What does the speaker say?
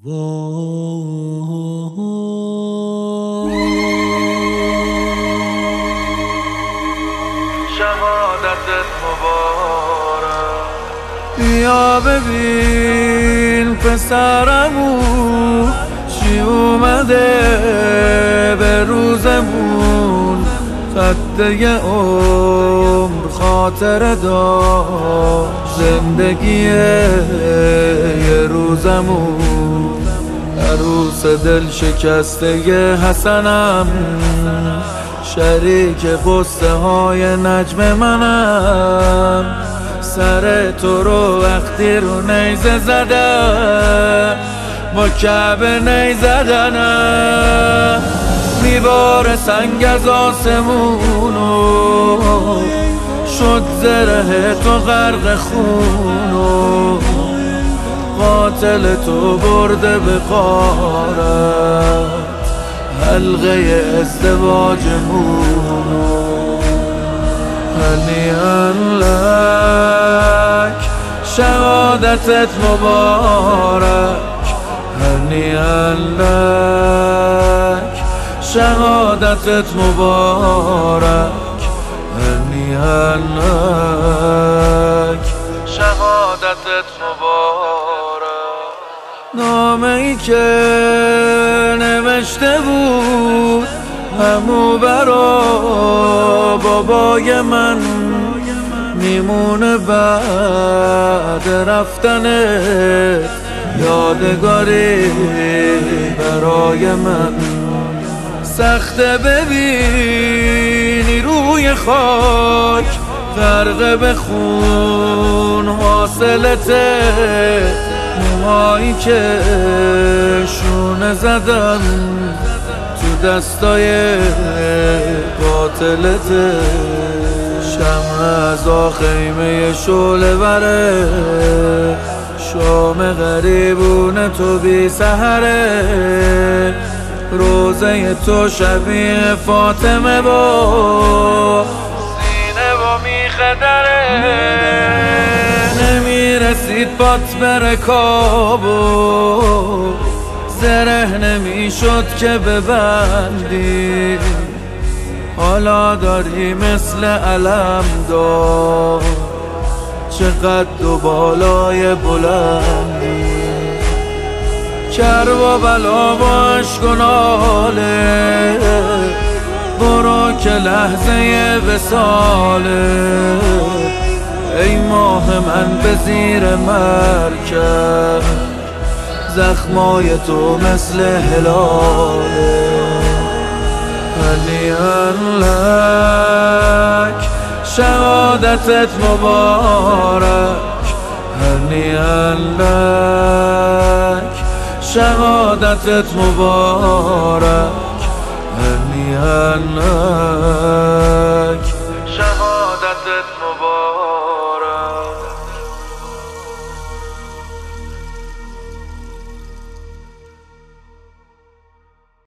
شهادتت مبارک. بیا ببین پسرمون چی اومده به روزمون، خطه عمر خاطره داشت زندگی یه روزمون. عروس دل شکسته حسنم، شریک قصه های نجم منم. سر تو رو وقتی رو نیزه زدم، با کعبه نیزدنم. میباره سنگ از آسمونو، شد زره تو غرق خونو. قاتل تو برده به غارت حلقه ازدواجمونو. هنیئا لک شهادتت مبارک. هنیئا لک شهادتت مبارک. هنیئا لک شهادتت مبارک. نامه ای که نوشته بود همو برا بابای من، میمونه بعد رفتنت یادگاری برای من. سخته ببینی روی خاک غرق به خون حاصلته، موهایی که شونه زدم تو دستای قاتلته. شمع از خیمه شعله وره، شام غریبون تو بی سحره. روزه تو شبیه فاطمه با سینه با میخه دره. نمیرسید پات بره کابو، زره نمیشد که ببندی. حالا داری مثل علم دار، چقدر و بالای بلندی. کرب و بلا با عشق و ناله، برو که لحظه وصاله. ای ماه من به زیر مرکب، زخمای تو مثل هلاله. هنیئا لک شهادتت مبارک. هنیئا لک شهادتت مبارک. هنیئا لک